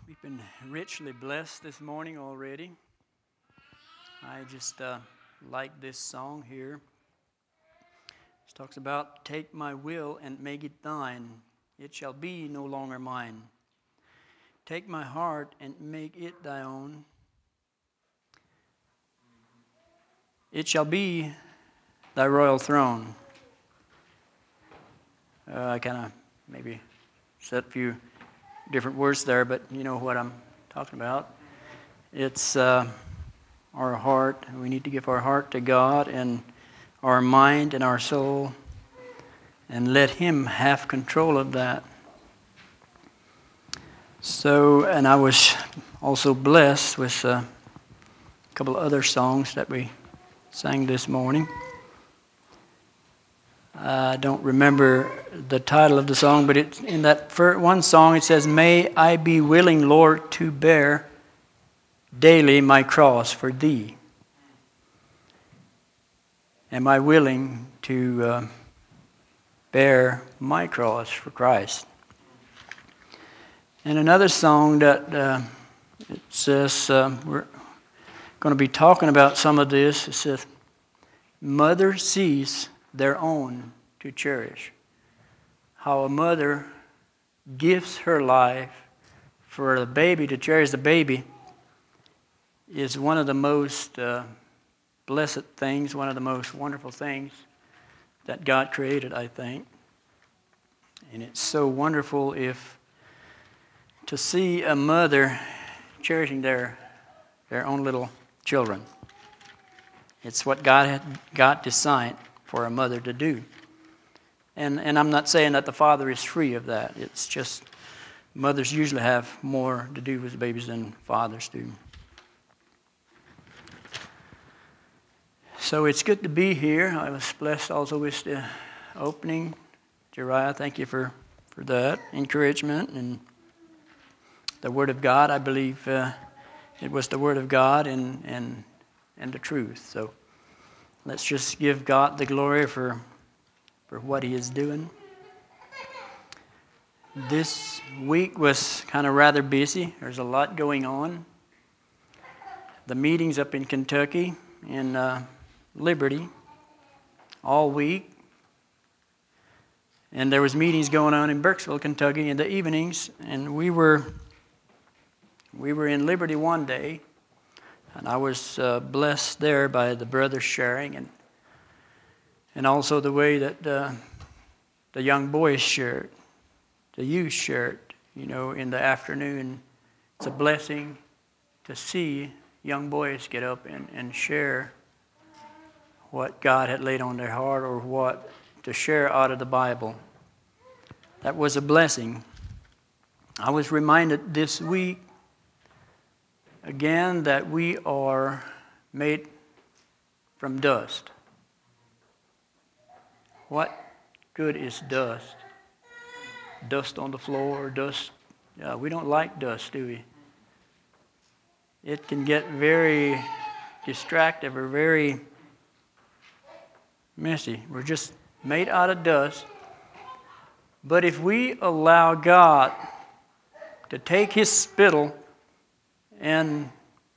We've been richly blessed this morning already. I just like this song here. It talks about, take my will and make it thine. It shall be no longer mine. Take my heart and make it thy own. It shall be thy royal throne. I kind of maybe said a few different words there, but you know what I'm talking about. It's our heart. We need to give our heart to God and our mind and our soul and let Him have control of that. So, and I was also blessed with a couple of other songs that we sang this morning. I don't remember the title of the song, but it's in that one song it says, "May I be willing, Lord, to bear daily my cross for Thee." Am I willing to bear my cross for Christ? And another song that it says, we're going to be talking about some of this. It says, "Mother sees their own to cherish." How a mother gives her life for the baby, to cherish the baby, is one of the most blessed things, one of the most wonderful things that God created, I think. And it's so wonderful to see a mother cherishing their own little children. It's what God designed for a mother to do. And I'm not saying that the father is free of that. It's just mothers usually have more to do with babies than fathers do. So it's good to be here. I was blessed also with the opening. Jeriah, thank you for that encouragement. And the Word of God, I believe it was the Word of God and the truth. So let's just give God the glory for what He is doing. This week was kind of rather busy. There's a lot going on. The meetings up in Kentucky, in Liberty, all week. And there was meetings going on in Burkesville, Kentucky in the evenings. And we were in Liberty one day. And I was blessed there by the brothers sharing and also the way that the young boys shared, the youth shared, in the afternoon. It's a blessing to see young boys get up and share what God had laid on their heart or what to share out of the Bible. That was a blessing. I was reminded this week again that we are made from dust. What good is dust? Dust on the floor, dust. We don't like dust, do we? It can get very distractive or very messy. We're just made out of dust. But if we allow God to take His spittle and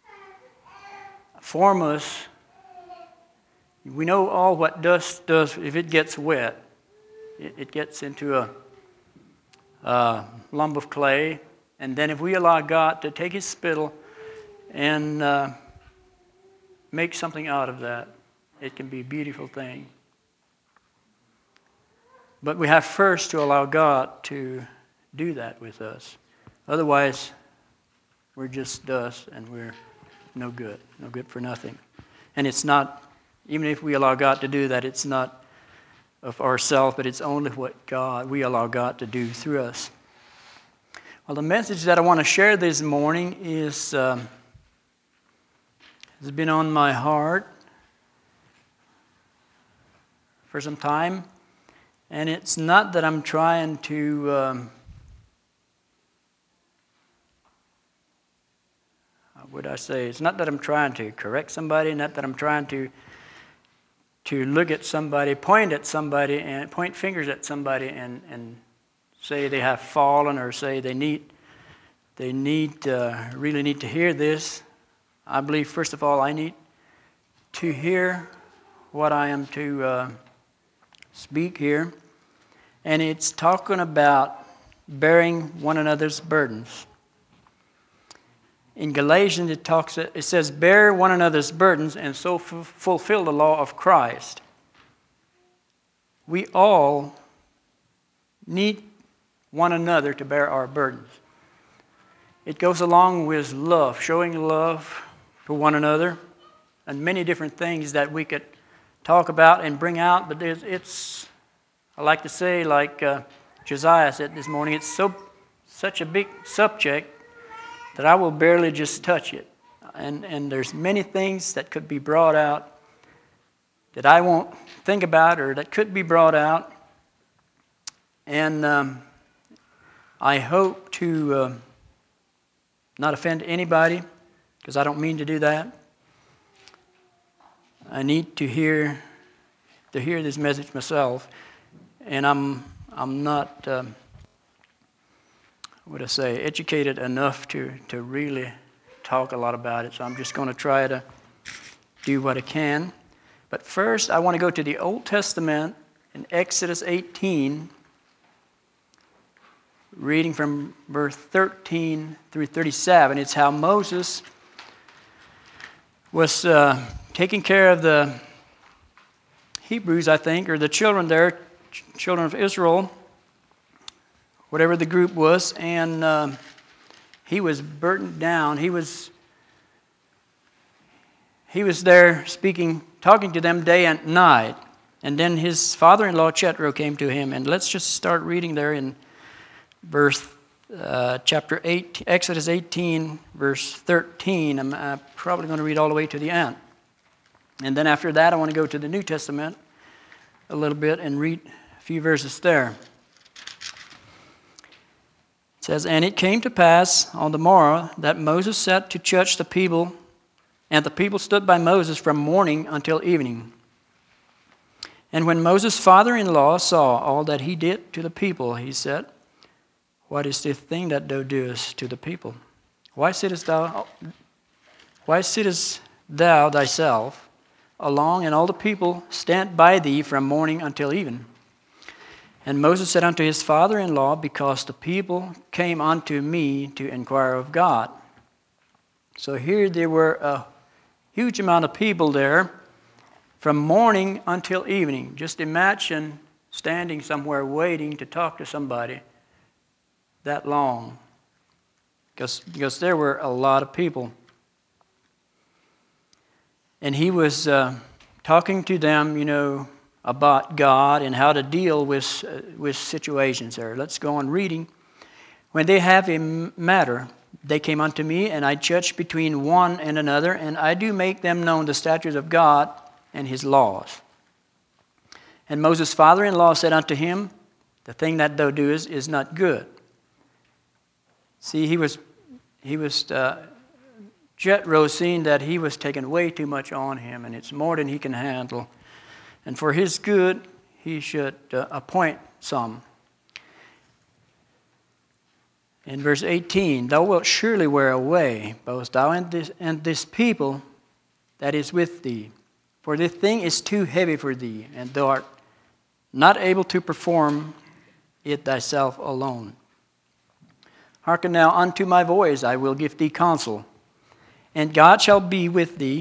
form us, we know all what dust does. If it gets wet, it gets into a lump of clay. And then if we allow God to take His spittle and make something out of that, it can be a beautiful thing. But we have first to allow God to do that with us. Otherwise, we're just dust and we're no good for nothing. And it's not, even if we allow God to do that, it's not of ourselves, but it's only what we allow God to do through us. Well, the message that I want to share this morning has been on my heart for some time. And it's not that I'm trying to it's not that I'm trying to correct somebody, not that I'm trying to look at somebody, point at somebody, and point fingers at somebody and say they have fallen or say they need They really need to hear this. I believe, first of all, I need to hear what I am to speak here. And it's talking about bearing one another's burdens. In Galatians, it says, bear one another's burdens and so fulfill the law of Christ. We all need one another to bear our burdens. It goes along with love, showing love for one another, and many different things that we could talk about and bring out, but I like to say, like Josiah said this morning, it's such a big subject that I will barely just touch it. And there's many things that could be brought out that I won't think about or that could be brought out. And I hope to not offend anybody, because I don't mean to do that. I need to hear this message myself, and I'm not educated enough to really talk a lot about it. So I'm just going to try to do what I can. But first, I want to go to the Old Testament in Exodus 18, reading from verse 13 through 37. It's how Moses was taking care of the Hebrews, I think, or the children there, children of Israel, whatever the group was, and he was burdened down. He was there talking to them day and night. And then his father-in-law Jethro came to him, and let's just start reading there in chapter 8, Exodus 18, verse 13. I'm probably going to read all the way to the end. And then after that, I want to go to the New Testament a little bit and read a few verses there. It says, and it came to pass on the morrow that Moses sat to judge the people, and the people stood by Moses from morning until evening. And when Moses' father-in-law saw all that he did to the people, he said, what is this thing that thou doest to the people? Why sittest thou thyself along, and all the people stand by thee from morning until even? And Moses said unto his father-in-law, because the people came unto me to inquire of God. So here there were a huge amount of people there from morning until evening. Just imagine standing somewhere waiting to talk to somebody that long, because there were a lot of people. And he was talking to them, about God and how to deal with situations there. Let's go on reading. When they have a matter, they came unto me, and I judge between one and another, and I do make them known the statutes of God and his laws. And Moses' father-in-law said unto him, the thing that thou doest is not good. See, he was Jethro, seeing that he was taking way too much on him, and it's more than he can handle. And for his good, he should appoint some. In verse 18, thou wilt surely wear away, both thou and this people that is with thee. For this thing is too heavy for thee, and thou art not able to perform it thyself alone. Hearken now unto my voice, I will give thee counsel. And God shall be with thee.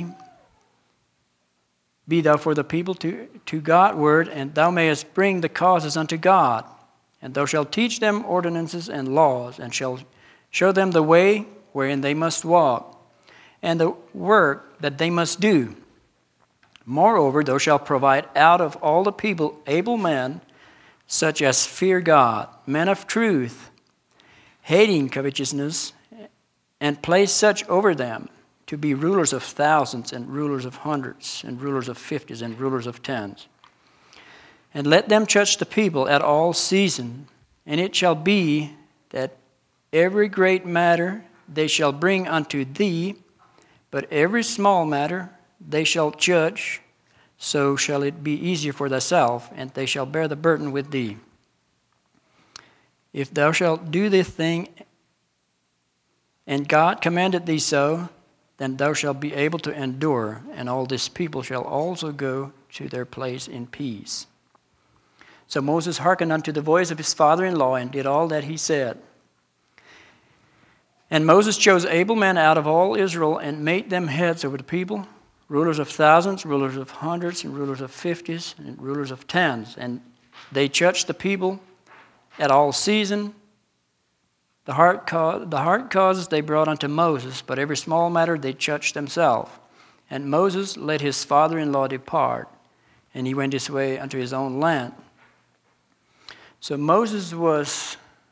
Be thou for the people to Godward, and thou mayest bring the causes unto God. And thou shalt teach them ordinances and laws, and shalt show them the way wherein they must walk, and the work that they must do. Moreover, thou shalt provide out of all the people able men, such as fear God, men of truth, hating covetousness, and place such over them, to be rulers of thousands, and rulers of hundreds, and rulers of fifties, and rulers of tens. And let them judge the people at all season. And it shall be that every great matter they shall bring unto thee, but every small matter they shall judge. So shall it be easier for thyself, and they shall bear the burden with thee. If thou shalt do this thing And God commanded thee so, then thou shalt be able to endure, and all this people shall also go to their place in peace. So Moses hearkened unto the voice of his father-in-law, and did all that he said. And Moses chose able men out of all Israel, and made them heads over the people, rulers of thousands, rulers of hundreds, and rulers of fifties, and rulers of tens. And they judged the people at all season. The hard causes they brought unto Moses, but every small matter they judged themselves. And Moses let his father-in-law depart, and he went his way unto his own land. So Moses was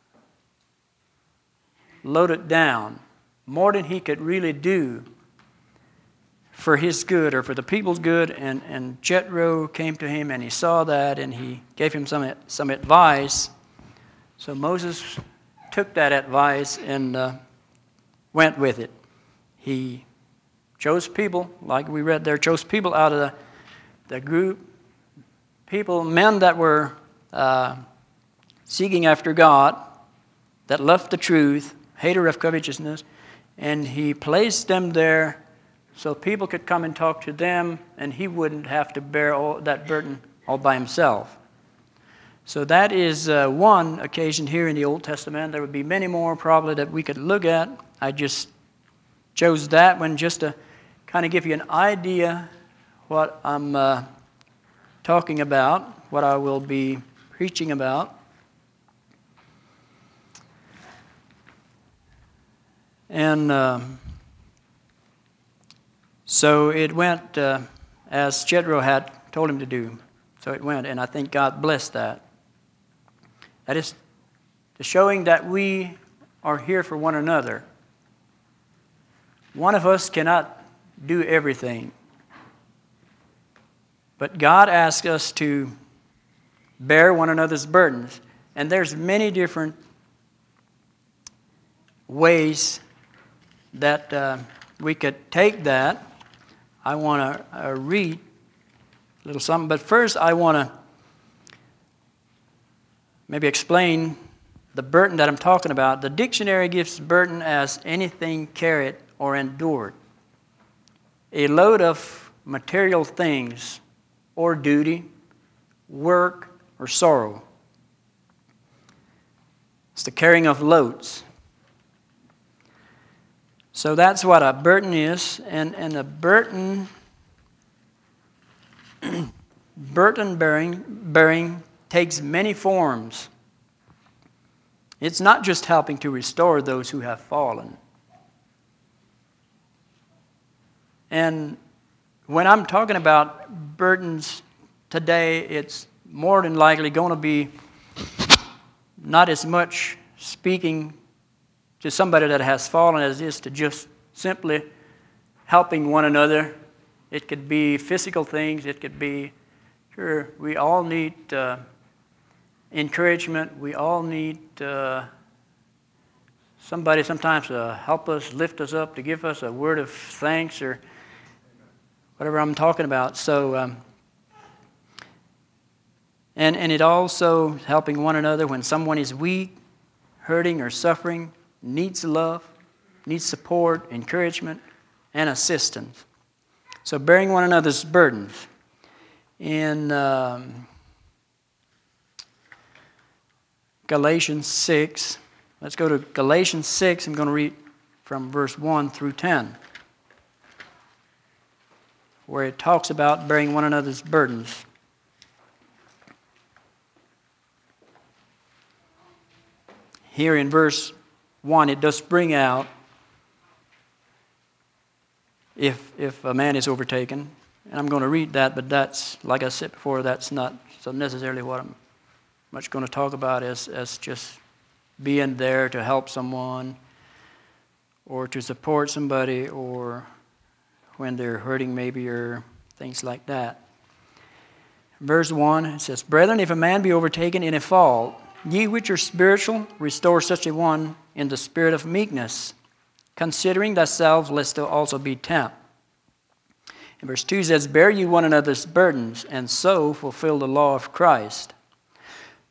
loaded down, more than he could really do for his good or for the people's good. And Jethro came to him, and he saw that, and he gave him some advice. So Moses took that advice and went with it. He chose people, like we read there, chose people out of the group, men that were seeking after God, that loved the truth, hater of covetousness, and he placed them there so people could come and talk to them, and he wouldn't have to bear all that burden all by himself. So that is one occasion here in the Old Testament. There would be many more probably that we could look at. I just chose that one just to kind of give you an idea what I'm talking about, what I will be preaching about. And so it went as Jethro had told him to do. So it went, and I think God blessed that. That is the showing that we are here for one another. One of us cannot do everything. But God asks us to bear one another's burdens. And there's many different ways that we could take that. I want to read a little something. But first I want to maybe explain the burden that I'm talking about. The dictionary gives burden as anything carried or endured. A load of material things or duty, work, or sorrow. It's the carrying of loads. So that's what a burden is. And a burden bearing takes many forms. It's not just helping to restore those who have fallen. And when I'm talking about burdens today, it's more than likely going to be not as much speaking to somebody that has fallen as it is to just simply helping one another. It could be physical things. It could be, sure, we all need encouragement. We all need somebody sometimes to help us, lift us up, to give us a word of thanks or whatever I'm talking about. So, and it also helping one another when someone is weak, hurting, or suffering, needs love, needs support, encouragement, and assistance. So bearing one another's burdens. In Galatians 6, let's go to Galatians 6. I'm going to read from verse 1 through 10, where it talks about bearing one another's burdens. Here in verse 1, it does bring out if a man is overtaken. And I'm going to read that, but that's, like I said before, that's not so necessarily what I'm much going to talk about as just being there to help someone or to support somebody or when they're hurting maybe or things like that. Verse 1, it says, Brethren, if a man be overtaken in a fault, ye which are spiritual, restore such a one in the spirit of meekness, considering thyself, lest thou also be tempted. And verse 2 says, Bear ye one another's burdens, and so fulfill the law of Christ.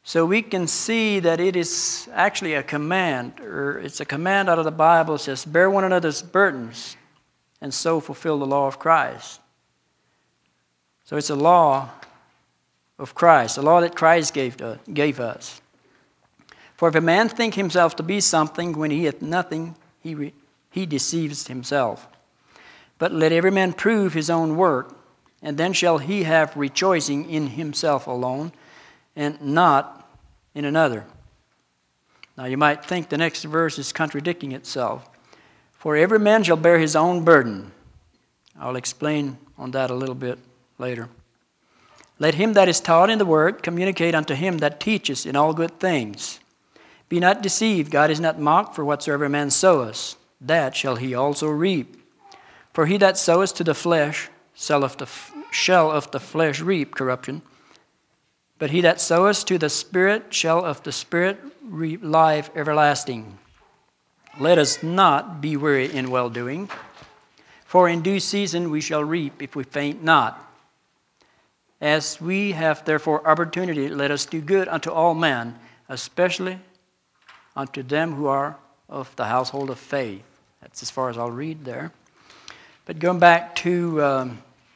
So we can see that it is actually a command, or it's a command out of the Bible. It says, bear one another's burdens, and so fulfill the law of Christ. So it's a law of Christ, a law that Christ gave us. For if a man think himself to be something when he hath nothing, he deceives himself. But let every man prove his own work, and then shall he have rejoicing in himself alone, and not in another. Now you might think the next verse is contradicting itself. For every man shall bear his own burden. I'll explain on that a little bit later. Let him that is taught in the word communicate unto him that teacheth in all good things. Be not deceived, God is not mocked, for whatsoever man soweth, that shall he also reap. For he that soweth to the flesh shall of the flesh reap corruption. But he that soweth to the Spirit shall of the Spirit reap life everlasting. Let us not be weary in well-doing, for in due season we shall reap if we faint not. As we have therefore opportunity, let us do good unto all men, especially unto them who are of the household of faith. That's as far as I'll read there. But going back to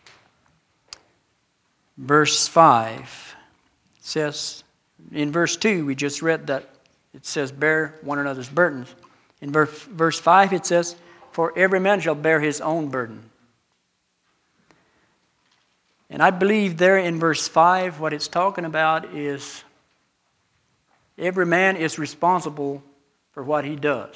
verse 5, it says, in verse 2, we just read that it says, bear one another's burdens. In verse 5, it says, for every man shall bear his own burden. And I believe there in verse 5, what it's talking about is every man is responsible for what he does.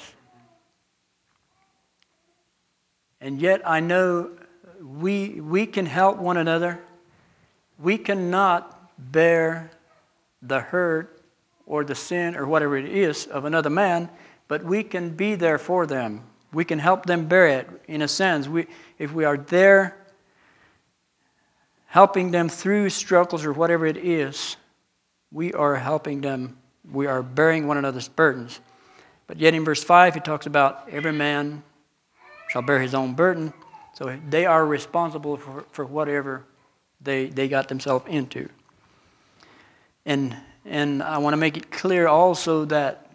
And yet I know we can help one another. We cannot bear the hurt or the sin or whatever it is of another man, but we can be there for them. We can help them bear it in a sense. If we are there helping them through struggles or whatever it is, we are helping them. We are bearing one another's burdens. But yet in verse 5, it talks about every man shall bear his own burden. So they are responsible for whatever they got themselves into. And I want to make it clear also that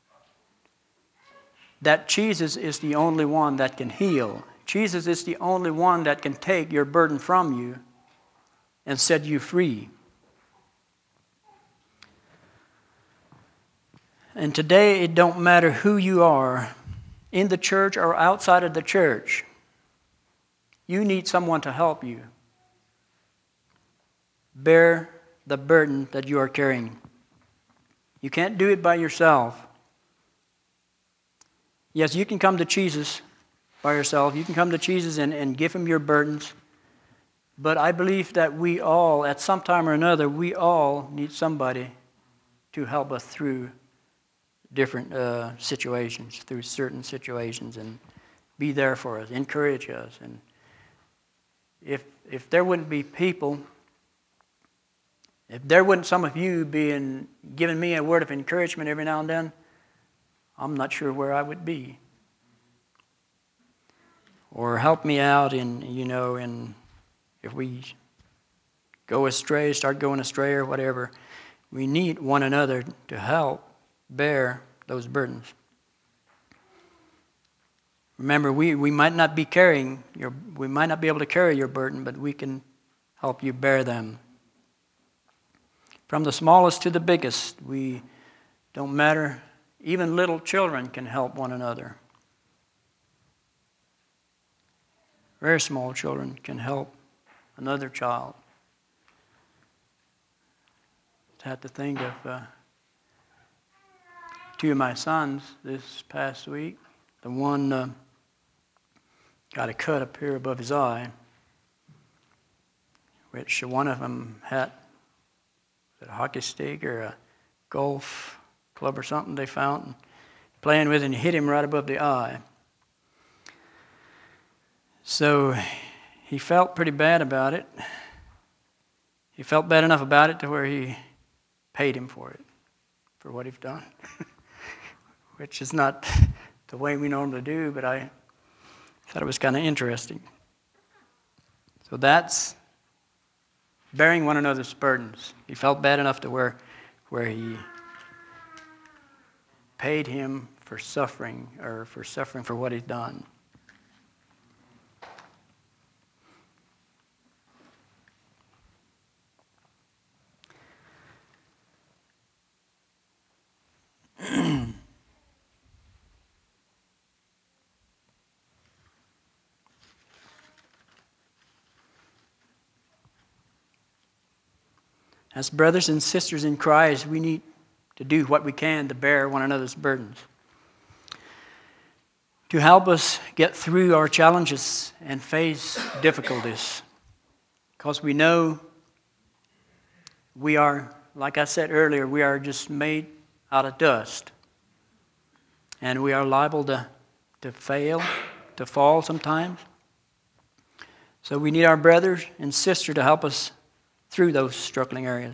Jesus is the only one that can heal. Jesus is the only one that can take your burden from you and set you free. And today it don't matter who you are, in the church or outside of the church. You need someone to help you bear the burden that you are carrying. You can't do it by yourself. Yes, you can come to Jesus by yourself. You can come to Jesus and give him your burdens. But I believe that we all, at some time or another, we all need somebody to help us through different situations, through certain situations, and be there for us, encourage us. And if there wouldn't be people, if there wouldn't some of you giving me a word of encouragement every now and then, I'm not sure where I would be. Or help me out in if we go astray, start going astray or whatever, we need one another to help bear those burdens. Remember, we might not be we might not be able to carry your burden, but we can help you bear them. From the smallest to the biggest, we don't matter. Even little children can help one another. Very small children can help another child. I had to think of two of my sons this past week. The one got a cut up here above his eye, which one of them had a hockey stick or a golf club or something they found, and playing with it, and hit him right above the eye. So he felt pretty bad about it. He felt bad enough about it to where he paid him for it, for what he's done, which is not the way we normally do, but I thought it was kind of interesting. So that's bearing one another's burdens. He felt bad enough to where where he paid him for suffering, or for suffering for what he's done. As brothers and sisters in Christ, we need to do what we can to bear one another's burdens, to help us get through our challenges and face difficulties. Because we know we are, like I said earlier, we are just made out of dust. And we are liable to fail, to fall sometimes. So we need our brothers and sisters to help us through those struggling areas.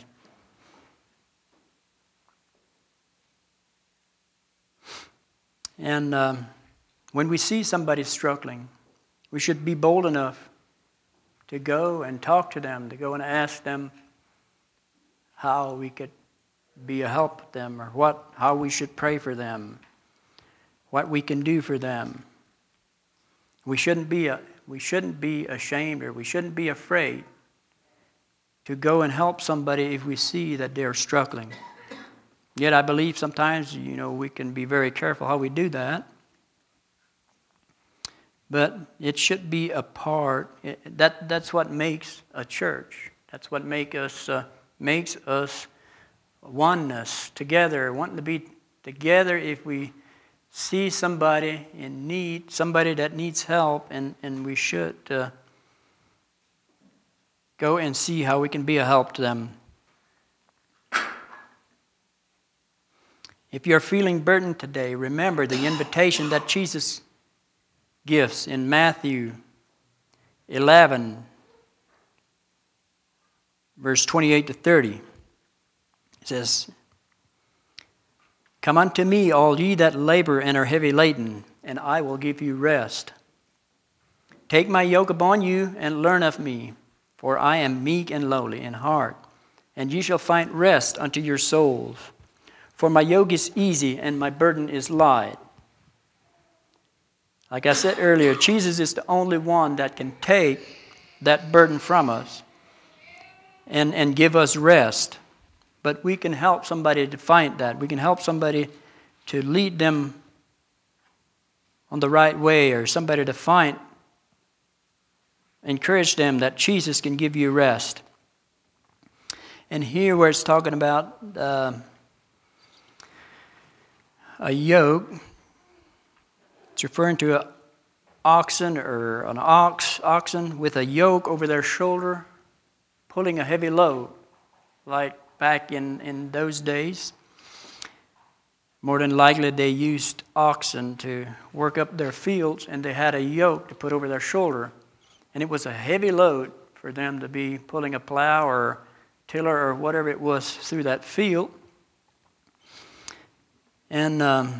And when we see somebody struggling, we should be bold enough to go and talk to them, to go and ask them how we could be a help to them, or how we should pray for them, what we can do for them. We shouldn't be ashamed, or we shouldn't be afraid to go and help somebody if we see that they're struggling. Yet I believe sometimes, we can be very careful how we do that. But it should be a part. That's what makes a church. That's what makes us oneness, together, wanting to be together. If we see somebody in need, somebody that needs help, and we should go and see how we can be a help to them. If you're feeling burdened today, remember the invitation that Jesus gives in Matthew 11, verse 28 to 30. It says, "Come unto me, all ye that labor and are heavy laden, and I will give you rest. Take my yoke upon you, and learn of me, for I am meek and lowly in heart, and ye shall find rest unto your souls. For my yoke is easy, and my burden is light." Like I said earlier, Jesus is the only one that can take that burden from us and give us rest. But we can help somebody to find that. We can help somebody to lead them on the right way, or somebody to encourage them that Jesus can give you rest. And here where it's talking about a yoke, it's referring to an oxen with a yoke over their shoulder, pulling a heavy load, like back in those days. More than likely they used oxen to work up their fields, and they had a yoke to put over their shoulder. And it was a heavy load for them to be pulling a plow or tiller or whatever it was through that field. And I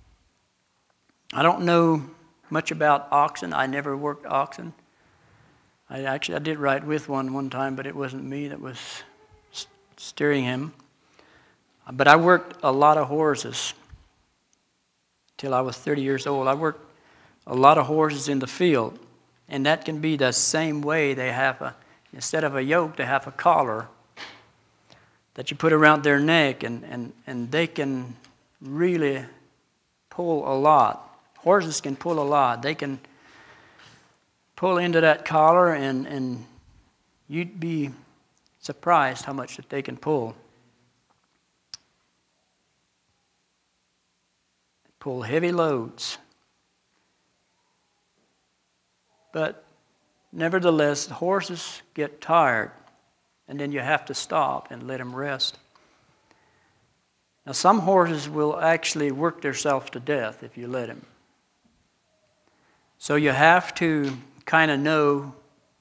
don't know much about oxen. I never worked oxen. I did ride with one time, but it wasn't me that was steering him. But I worked a lot of horses till I was 30 years old. I worked a lot of horses in the field, and that can be the same way. They have instead of a yoke, they have a collar that you put around their neck, and they can really pull a lot. Horses can pull a lot. They can pull into that collar, and you'd be surprised how much that they can pull. Pull heavy loads. But nevertheless, the horses get tired, and then you have to stop and let them rest. Now, some horses will actually work themselves to death if you let them. So you have to kind of know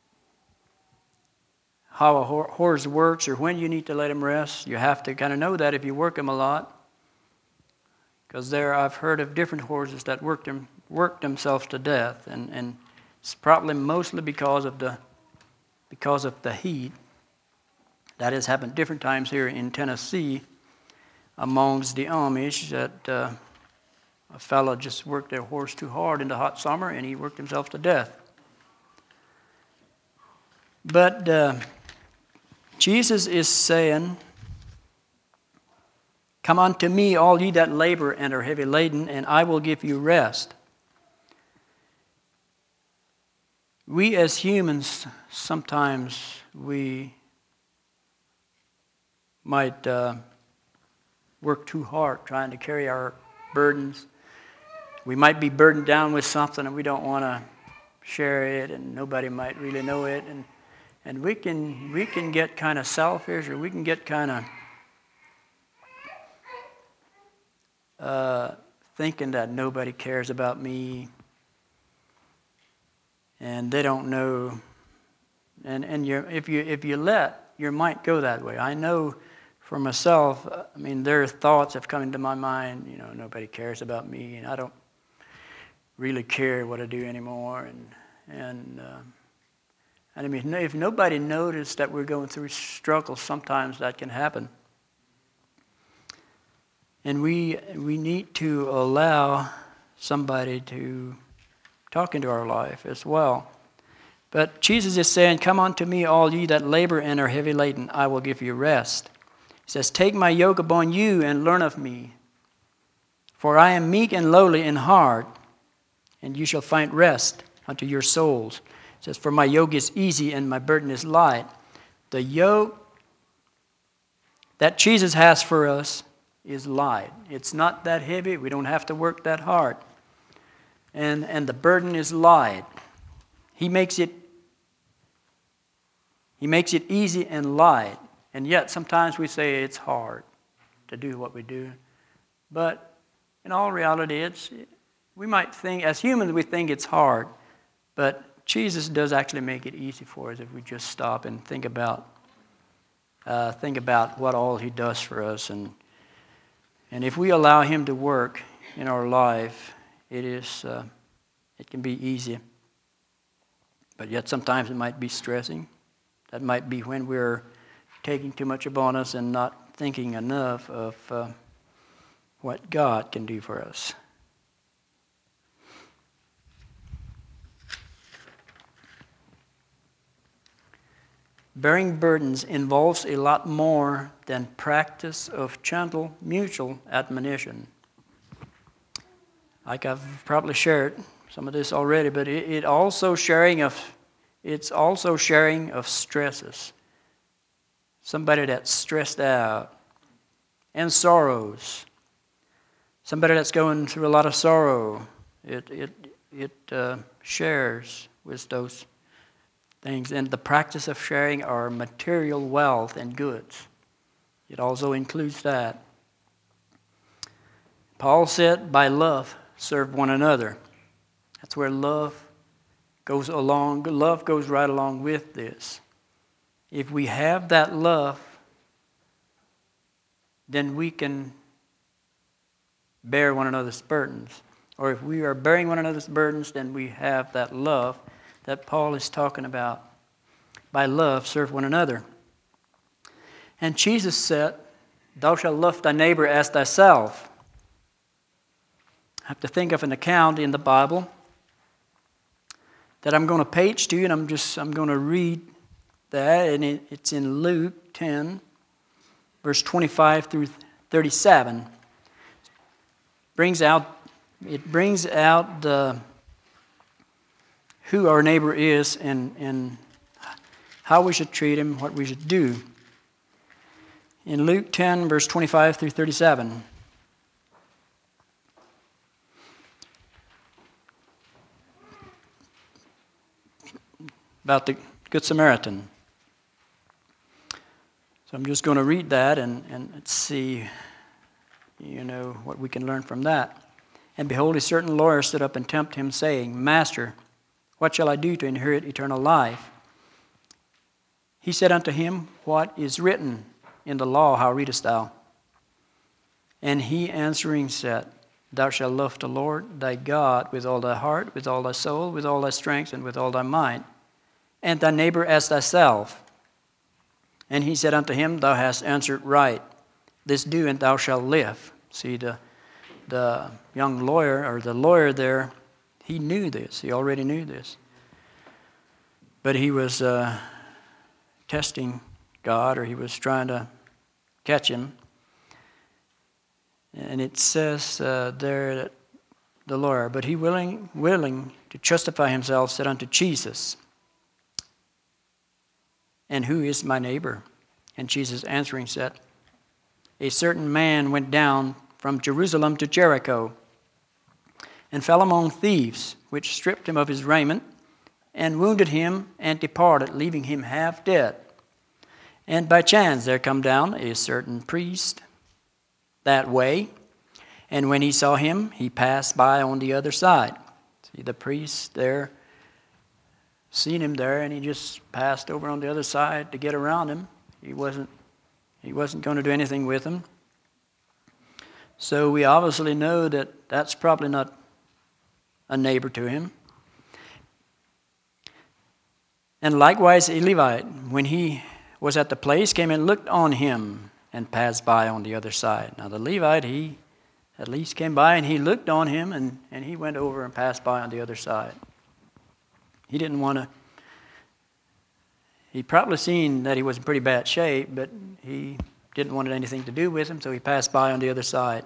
how a horse works, or when you need to let him rest. You have to kind of know that if you work them a lot. Because I've heard of different horses that work themselves to death, and it's probably mostly because of the heat. That has happened different times here in Tennessee. amongst the Amish that a fellow just worked their horse too hard in the hot summer and he worked himself to death. But Jesus is saying, "Come unto me, all ye that labor and are heavy laden, and I will give you rest." We as humans, sometimes we might work too hard trying to carry our burdens. We might be burdened down with something and we don't want to share it, and nobody might really know it, and we can get kind of selfish, or we can get kind of thinking that nobody cares about me and they don't know. And if you let your mind go that way, I know for myself, there are thoughts have come into my mind, nobody cares about me, and I don't really care what I do anymore. And if nobody noticed that we're going through struggles, sometimes that can happen. And we need to allow somebody to talk into our life as well. But Jesus is saying, "Come unto me, all ye that labor and are heavy laden, I will give you rest." He says, "Take my yoke upon you and learn of me. For I am meek and lowly in heart, and you shall find rest unto your souls." It says, "For my yoke is easy and my burden is light." The yoke that Jesus has for us is light. It's not that heavy. We don't have to work that hard. And the burden is light. He makes it easy and light. And yet sometimes we say it's hard to do what we do. But in all reality, we might think, as humans, we think it's hard. But Jesus does actually make it easy for us if we just stop and think about what all He does for us. And if we allow Him to work in our life, it can be easy. But yet sometimes it might be stressing. That might be when we're taking too much upon us and not thinking enough of what God can do for us. Bearing burdens involves a lot more than practice of gentle mutual admonition. Like I've probably shared some of this already, but it's also sharing of stresses. Somebody that's stressed out and sorrows. Somebody that's going through a lot of sorrow. It shares with those things. And the practice of sharing our material wealth and goods, it also includes that. Paul said, "By love, serve one another." That's where love goes along. Love goes right along with this. If we have that love, then we can bear one another's burdens. Or if we are bearing one another's burdens, then we have that love that Paul is talking about. By love, serve one another. And Jesus said, "Thou shalt love thy neighbor as thyself." I have to think of an account in the Bible that I'm going to page to you, and I'm going to read that, and it's in Luke 10, verse 25 through 37. It brings out who our neighbor is and how we should treat him, what we should do. In Luke 10, verse 25 through 37. About the Good Samaritan. So I'm just going to read that and let's see, what we can learn from that. "And behold, a certain lawyer stood up and tempted him, saying, Master, what shall I do to inherit eternal life? He said unto him, What is written in the law, how readest thou? And he answering said, Thou shalt love the Lord thy God with all thy heart, with all thy soul, with all thy strength, and with all thy mind, and thy neighbor as thyself. And he said unto him, Thou hast answered right. this do, and thou shalt live. See, the young lawyer, or the lawyer there, he knew this. He already knew this. But he was testing God, or he was trying to catch him. And it says there that the lawyer, but he willing to justify himself, said unto Jesus, and who is my neighbor? And Jesus answering said, a certain man went down from Jerusalem to Jericho, and fell among thieves, which stripped him of his raiment, and wounded him, and departed, leaving him half dead. And by chance there come down a certain priest that way, and when he saw him, he passed by on the other side. See, the priest there seen him there, and he just passed over on the other side to get around him. He wasn't going to do anything with him. So we obviously know that that's probably not a neighbor to him. And likewise a Levite, when he was at the place, came and looked on him and passed by on the other side. Now the Levite, he at least came by and he looked on him, and he went over and passed by on the other side. He didn't want to. He probably seen that he was in pretty bad shape, but he didn't want anything to do with him, so he passed by on the other side.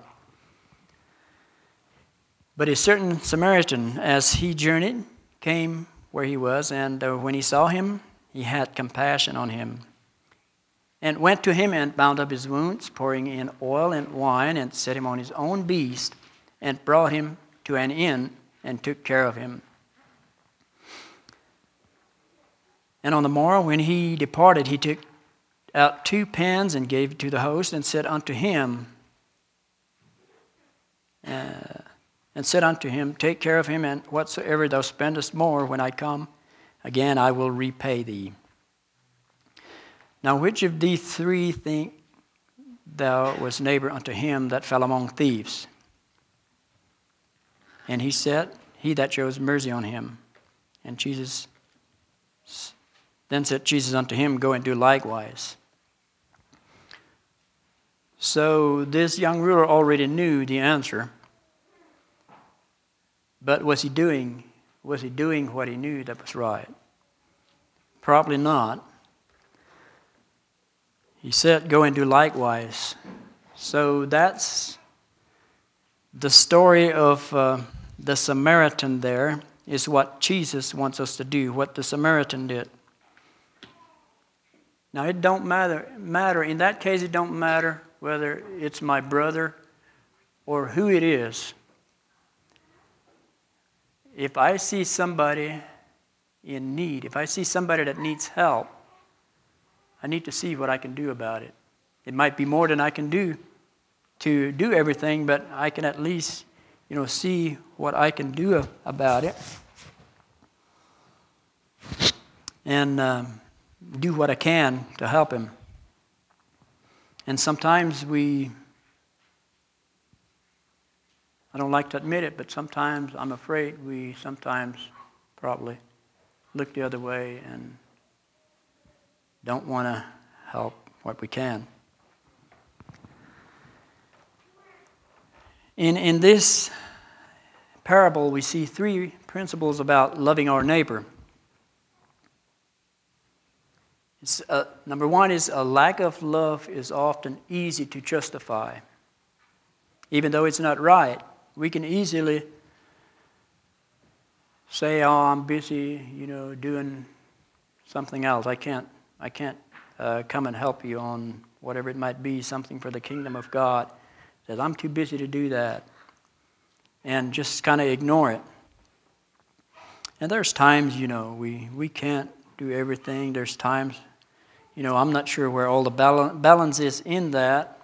But a certain Samaritan, as he journeyed, came where he was, and when he saw him, he had compassion on him, and went to him and bound up his wounds, pouring in oil and wine, and set him on his own beast, and brought him to an inn, and took care of him. And on the morrow, when he departed, he took out 2 pence and gave it to the host, and said unto him, take care of him, and whatsoever thou spendest more, when I come again, I will repay thee. Now which of these 3 think thou was neighbor unto him that fell among thieves? And he said, he that shows mercy on him. And then said Jesus unto him, go and do likewise. So this young ruler already knew the answer. But was he doing what he knew that was right? Probably not. He said, go and do likewise. So that's the story of the Samaritan there, is what Jesus wants us to do, what the Samaritan did. Now it don't matter. In that case, it don't matter whether it's my brother or who it is. If I see somebody in need, if I see somebody that needs help, I need to see what I can do about it. It might be more than I can do to do everything, but I can at least, see what I can do about it. And do what I can to help him. And sometimes I don't like to admit it, but sometimes I'm afraid we sometimes probably look the other way and don't want to help what we can. In this parable, we see 3 principles about loving our neighbor. Number 1 is a lack of love is often easy to justify. Even though it's not right, we can easily say, I'm busy, doing something else. I can't come and help you on whatever it might be, something for the kingdom of God. Says, I'm too busy to do that. And just kind of ignore it. And there's times, we can't do everything. There's times, I'm not sure where all the balance is in that.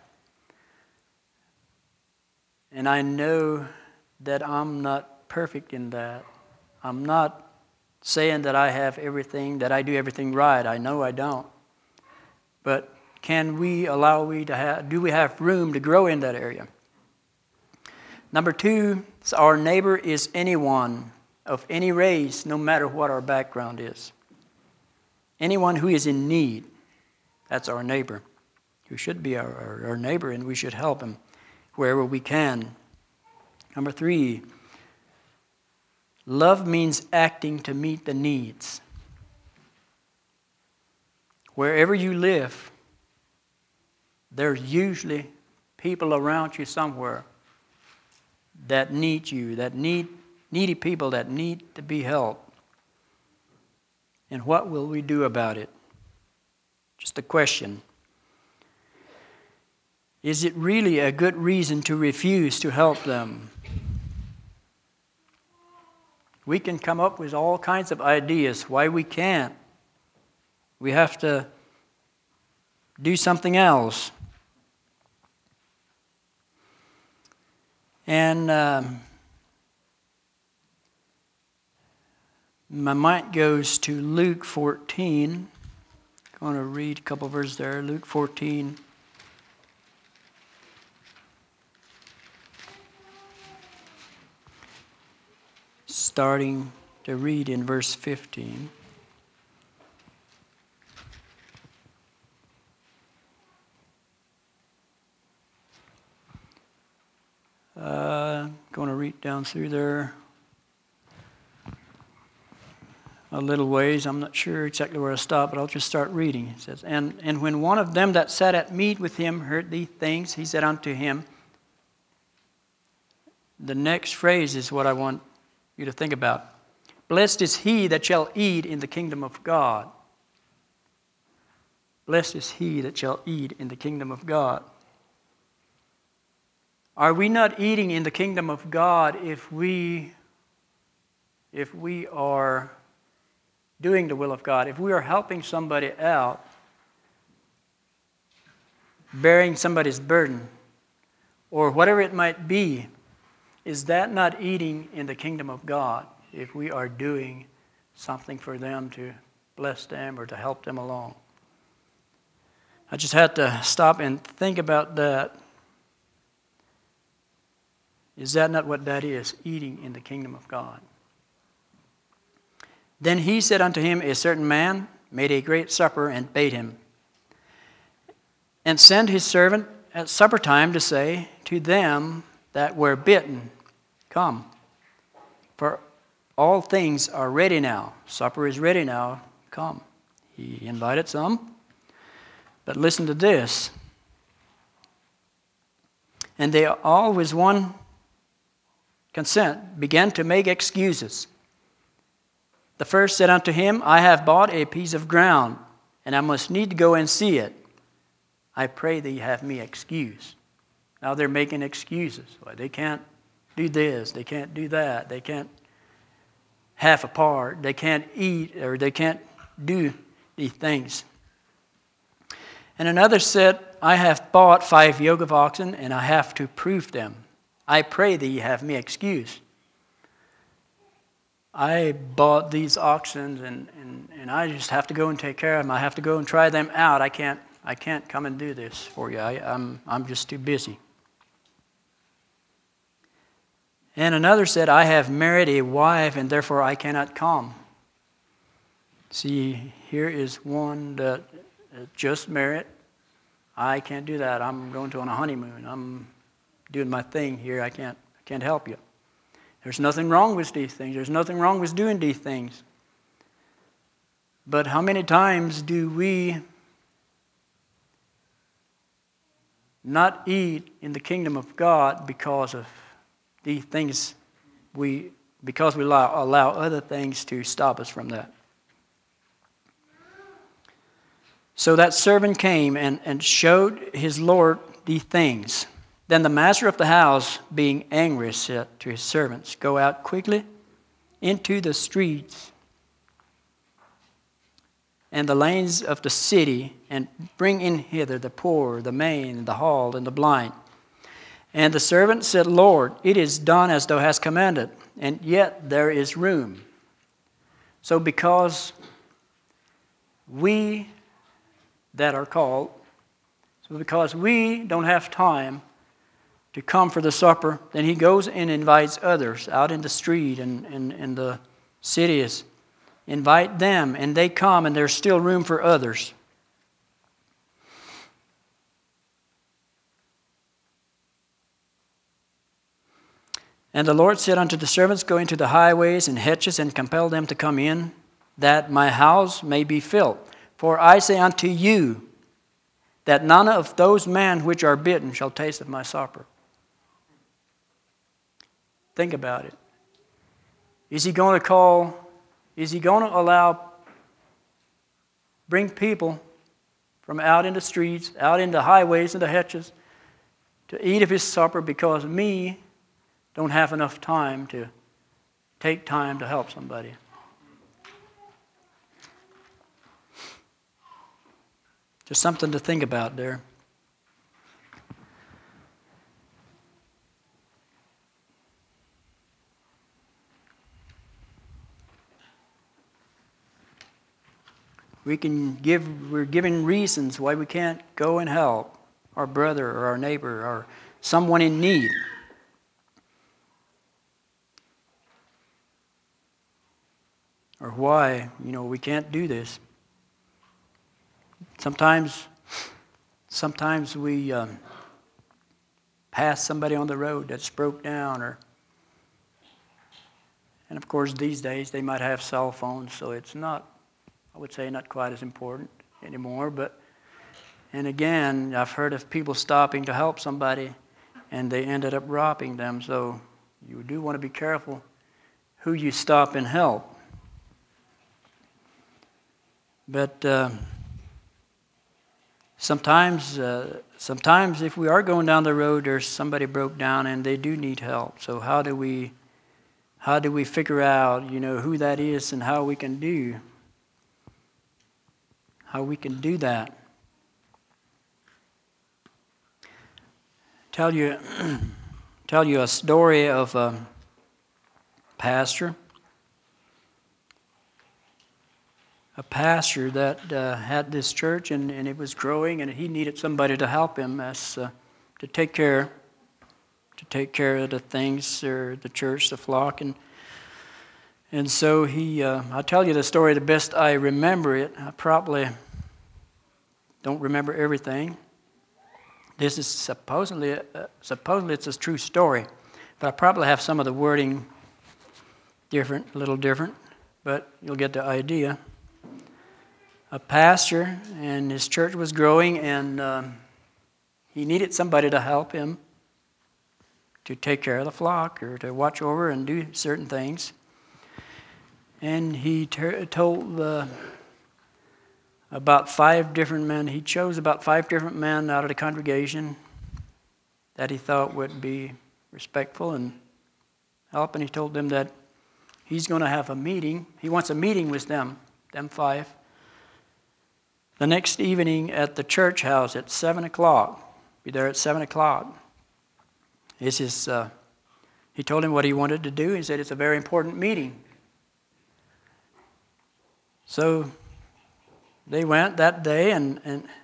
And I know that I'm not perfect in that. I'm not saying that I have everything, that I do everything right. I know I don't. But do we have room to grow in that area? Number 2, our neighbor is anyone of any race, no matter what our background is. Anyone who is in need, that's our neighbor. who should be our neighbor, and we should help him wherever we can. Number 3, love means acting to meet the needs. Wherever you live, there's usually people around you somewhere that need you, needy people that need to be helped. And what will we do about it? Just a question. Is it really a good reason to refuse to help them? We can come up with all kinds of ideas why we can't. We have to do something else. And my mind goes to Luke 14. I'm going to read a couple verses there. Luke 14. Starting to read in verse 15. Going to read down through there a little ways. I'm not sure exactly where I stop, but I'll just start reading. It says, And when one of them that sat at meat with him heard these things, he said unto him, the next phrase is what I want you to think about. Blessed is he that shall eat in the kingdom of God. Blessed is he that shall eat in the kingdom of God. Are we not eating in the kingdom of God if we are doing the will of God, if we are helping somebody out, bearing somebody's burden, or whatever it might be? Is that not eating in the kingdom of God if we are doing something for them to bless them or to help them along? I just had to stop and think about that. Is that not what that is, eating in the kingdom of God? Then he said unto him, a certain man made a great supper and bade him, and sent his servant at supper time to say to them that were bidden, come, for all things are ready now. Supper is ready now, come. He invited some, but listen to this. And they all with one consent began to make excuses. The first said unto him, I have bought a piece of ground, and I must need to go and see it. I pray thee have me excused. Now they're making excuses. Well, they can't do this, they can't do that, they can't half apart, they can't eat, or they can't do these things. And another said, I have bought 5 yoke of oxen, and I have to prove them. I pray thee have me excused. I bought these oxen, and I just have to go and take care of them. I have to go and try them out. I can't come and do this for you. I'm just too busy. And another said, I have married a wife, and therefore I cannot come. See, here is one that just married. I can't do that. I'm going on a honeymoon. I'm doing my thing here. I can't help you. There's nothing wrong with these things. There's nothing wrong with doing these things. But how many times do we not eat in the kingdom of God because of these things? Because we allow other things to stop us from that. So that servant came and showed his Lord these things. Then the master of the house, being angry, said to his servants, go out quickly into the streets and the lanes of the city, and bring in hither the poor, the maimed, the halt, and the blind. And the servant said, Lord, it is done as thou hast commanded, and yet there is room. So because we that are called, because we don't have time to come for the supper, then he goes and invites others out in the street and in the cities. Invite them, and they come, and there's still room for others. And the Lord said unto the servants, Go into the highways and hedges, and compel them to come in, that my house may be filled. For I say unto you, that none of those men which are bidden shall taste of my supper. Think about it. Is he going to bring people from out in the streets, out in the highways and the hedges, to eat of his supper because me don't have enough time to take time to help somebody? Just something to think about there. We're giving reasons why we can't go and help our brother or our neighbor or someone in need. Or why, we can't do this. Sometimes we pass somebody on the road that's broke down, and of course these days they might have cell phones, so it's not, I would say, not quite as important anymore. And again, I've heard of people stopping to help somebody, and they ended up robbing them. So you do want to be careful who you stop and help. But sometimes if we are going down the road, there's somebody broke down and they do need help. So how do we figure out, who that is and how we can do that? Tell you a story of a pastor. A pastor that had this church, and it was growing, and he needed somebody to help him to take care of the things, or the church, the flock, and so I'll tell you the story the best I remember it. I probably don't remember everything. This is supposedly it's a true story, but I probably have some of the wording a little different, but you'll get the idea. A pastor, and his church was growing, and he needed somebody to help him to take care of the flock or to watch over and do certain things. And he told about 5 different men. He chose about 5 different men out of the congregation that he thought would be respectful and help. And he told them that he's going to have a meeting. He wants a meeting with them 5. The next evening at the church house at 7 o'clock. Be there at 7 o'clock. He told him what he wanted to do. He said it's a very important meeting. So they went that day, and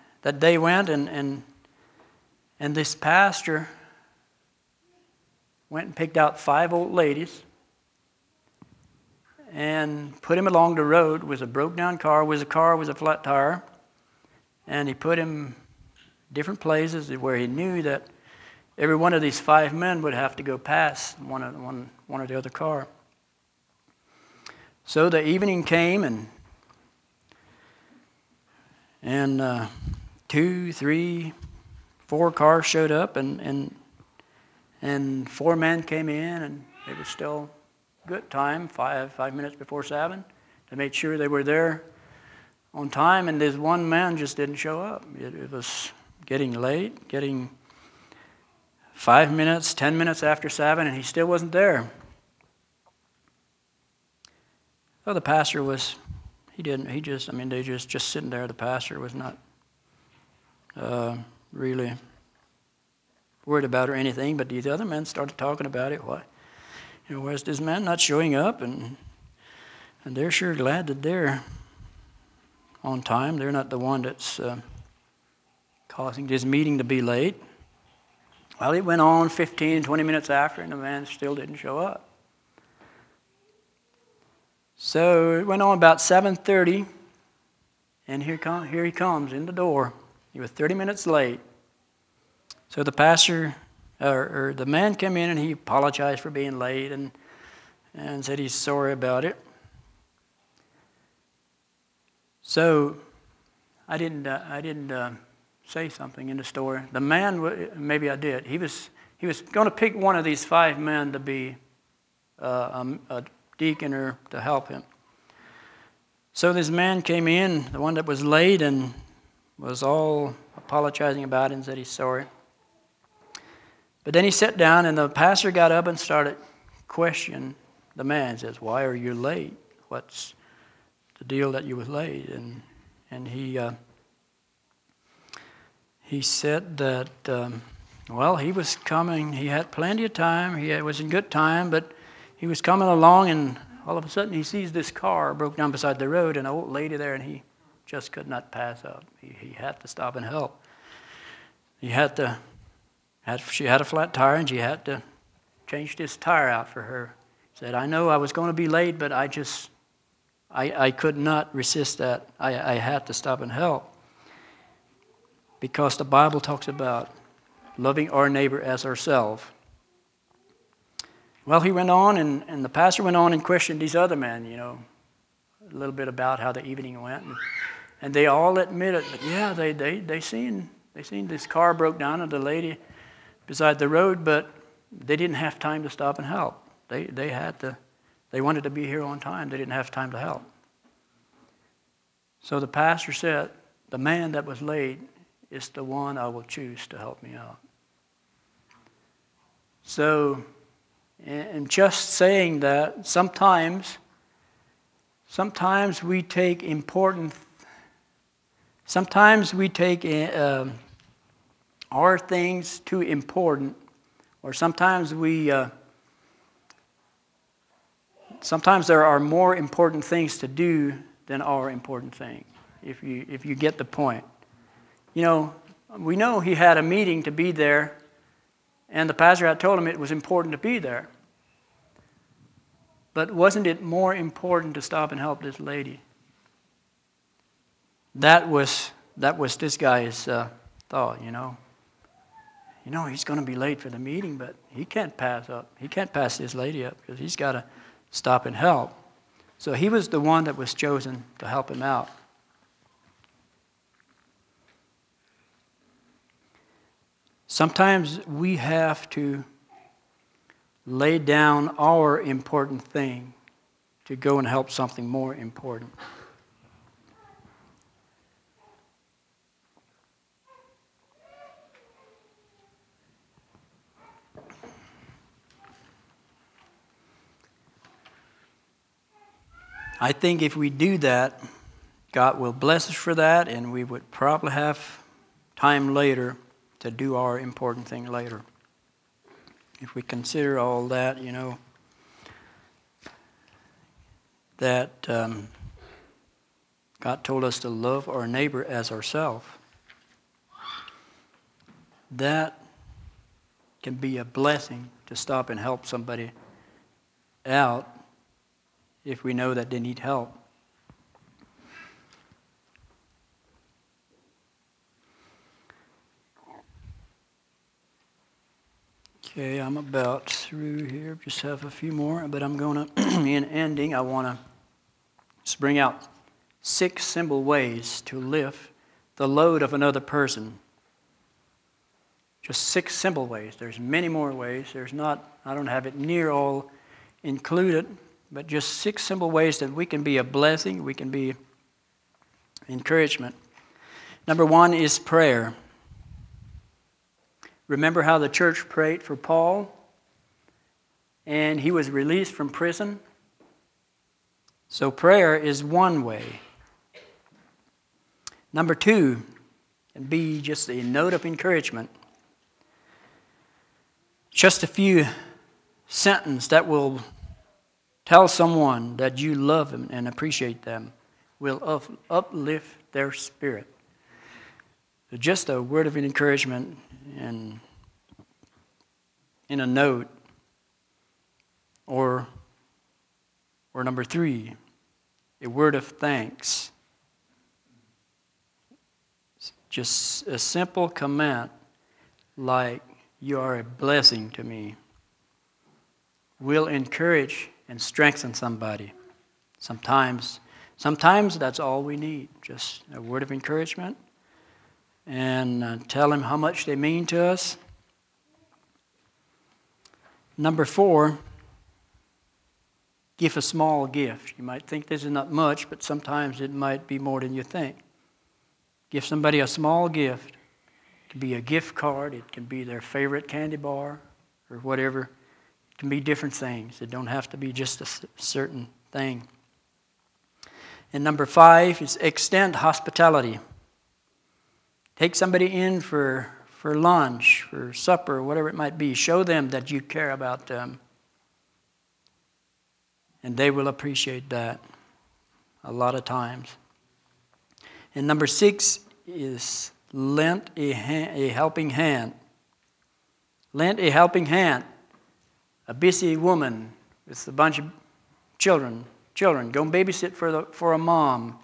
this pastor went and picked out 5 old ladies and put him along the road with a broke down car, with a flat tire. And he put him different places where he knew that every one of these 5 men would have to go past one or the other car. So the evening came, and 2, 3, 4 cars showed up, and 4 men came in, and it was still good time, 5 minutes before 7. They made sure they were there on time, and this one man just didn't show up. It was getting late, getting 5 minutes, 10 minutes after 7, and he still wasn't there. So the pastor they just sitting there. The pastor was not really worried about or anything, but these other men started talking about it. Why, where's this man not showing up? And they're sure glad that they're on time. They're not the one that's causing this meeting to be late. Well, it went on 15, 20 minutes after, and the man still didn't show up. So it went on about 7:30, and here he comes in the door. He was 30 minutes late. So the pastor or the man came in and he apologized for being late and said he's sorry about it. So I didn't say something in the story. The man, maybe I did. He was going to pick one of these 5 men to be a deacon or to help him. So this man came in, the one that was late, and was all apologizing about it and said he's sorry. But then he sat down, and the pastor got up and started questioning the man. He says, "Why are you late? What's the deal that you was late?" And he said that, well, he was coming. He had plenty of time. It was in good time, but he was coming along, and all of a sudden he sees this car broke down beside the road, and an old lady there, and he just could not pass up. He had to stop and help. She had a flat tire, and she had to change this tire out for her. He said, "I know I was going to be late, but I could not resist that. I had to stop and help." Because the Bible talks about loving our neighbor as ourselves. Well, he went on, and the pastor went on and questioned these other men, a little bit about how the evening went. And they all admitted that, yeah, they seen this car broke down and the lady beside the road, but they didn't have time to stop and help. They wanted to be here on time. They didn't have time to help. So the pastor said, "The man that was late is the one I will choose to help me out." So, and just saying that, sometimes we take our things too important, or sometimes there are more important things to do than our important thing, if you get the point. We know he had a meeting to be there, and the pastor had told him it was important to be there. But wasn't it more important to stop and help this lady? That was this guy's thought, he's going to be late for the meeting, but he can't pass up. He can't pass this lady up because he's got to stop and help. So he was the one that was chosen to help him out. Sometimes we have to lay down our important thing to go and help something more important. I think if we do that, God will bless us for that, and we would probably have time later to do our important thing later. If we consider all that, that God told us to love our neighbor as ourselves, that can be a blessing to stop and help somebody out if we know that they need help. Okay, I'm about through here. Just have a few more, but I'm going to, in ending, I want to just bring out 6 simple ways to lift the load of another person. Just 6 simple ways. There's many more ways. I don't have it near all included, but just 6 simple ways that we can be a blessing, we can be encouragement. Number 1 is prayer. Remember how the church prayed for Paul, and he was released from prison? So prayer is one way. Number 2 can be just a note of encouragement. Just a few sentences that will tell someone that you love them and appreciate them will uplift their spirit. So just a word of encouragement and in a note. Or number 3, a word of thanks. Just a simple comment like, You are a blessing to me. Will encourage and strengthen somebody. Sometimes that's all we need, just a word of encouragement, and tell them how much they mean to us. Number 4, give a small gift. You might think this is not much, but sometimes it might be more than you think. Give somebody a small gift. It can be a gift card. It can be their favorite candy bar or whatever. It can be different things. It don't have to be just a certain thing. And number 5 is extend hospitality. Take somebody in for lunch, for supper, whatever it might be. Show them that you care about them. And they will appreciate that a lot of times. And number 6 is lend a helping hand. Lend a helping hand. A busy woman with a bunch of children, go and babysit for a mom.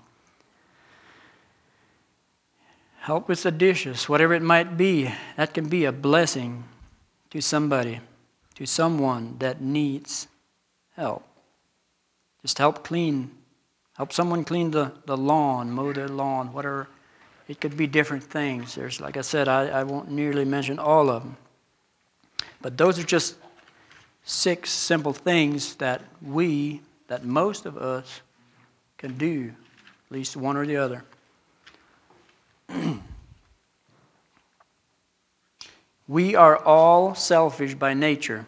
Help with the dishes, whatever it might be. That can be a blessing to somebody, to someone that needs help. Just help someone clean the lawn, mow their lawn, whatever. It could be different things. There's, like I said, I won't nearly mention all of them. But those are just 6 simple things that most of us can do, at least one or the other. We are all selfish by nature.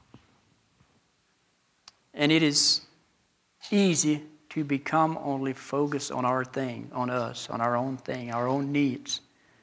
And it is easy to become only focused on our thing, on us, on our own thing, our own needs.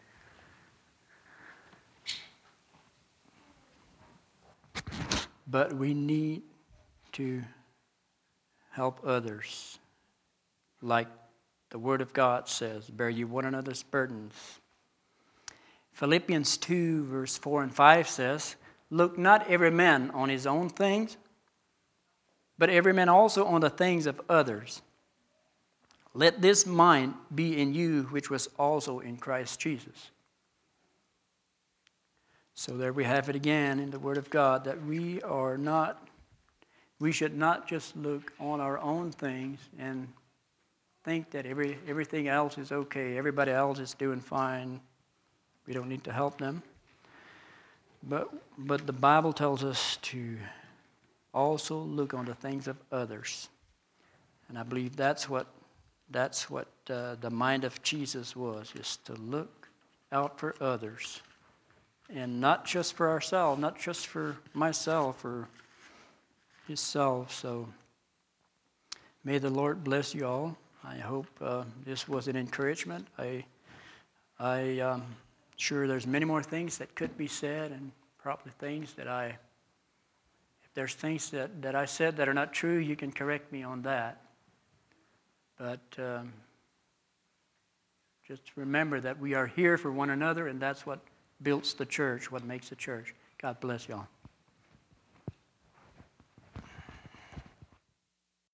But we need to help others. Like the Word of God says, bear ye one another's burdens. Philippians 2, verse 4 and 5 says, look not every man on his own things, but every man also on the things of others. Let this mind be in you, which was also in Christ Jesus. So there we have it again in the Word of God, that we should not just look on our own things and think that everything else is okay, everybody else is doing fine. We don't need to help them. But the Bible tells us to also look on the things of others. And I believe that's what the mind of Jesus was, is to look out for others. And not just for ourselves, not just for myself or himself. So may the Lord bless you all. I hope this was an encouragement. I sure there's many more things that could be said, and probably things that if there's things that I said that are not true, you can correct me on that. But just remember that we are here for one another, and that's what builds the church, what makes the church. God bless y'all.